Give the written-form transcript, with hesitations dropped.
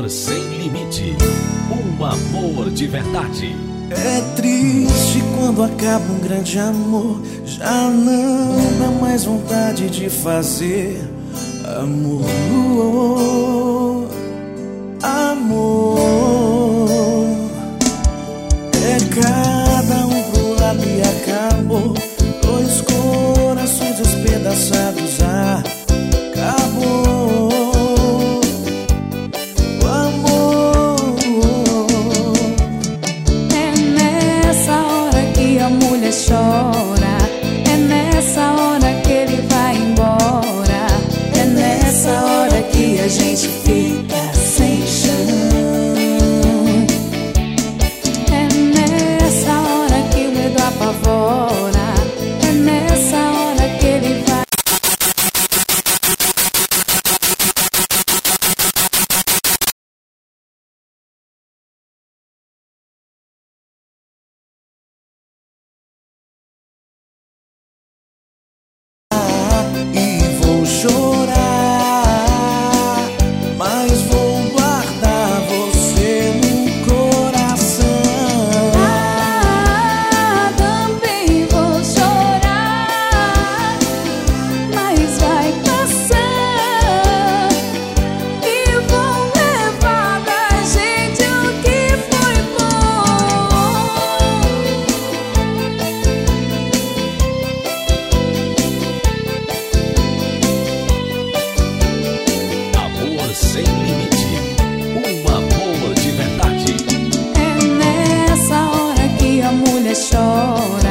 Amor sem limite, um amor de verdade. É triste quando acaba um grande amor, já não dá mais vontade de fazer amor. Amor é cada um pro lado e acabou. Dois corações despedaçados, acabou. O amor é nessa hora que a mulher chora, é nessa hora que ele vai embora, é nessa hora que a gente fica sem chão. É nessa hora que o medo apavora, é nessa hora que ele vai. E vou chorar, mas vou guardar você no coração. Também vou chorar, mas vai passar e vou levar da gente o que foi bom. Amor sem limite, um amor de verdade. É nessa hora que a mulher chora,